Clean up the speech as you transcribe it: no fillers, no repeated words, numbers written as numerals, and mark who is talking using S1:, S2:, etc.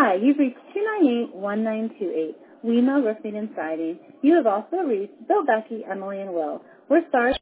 S1: Hi, you've reached 298-1928, WeMo Roofing and Siding. You have also reached Bill, Becky, Emily, and Will. We're sorry.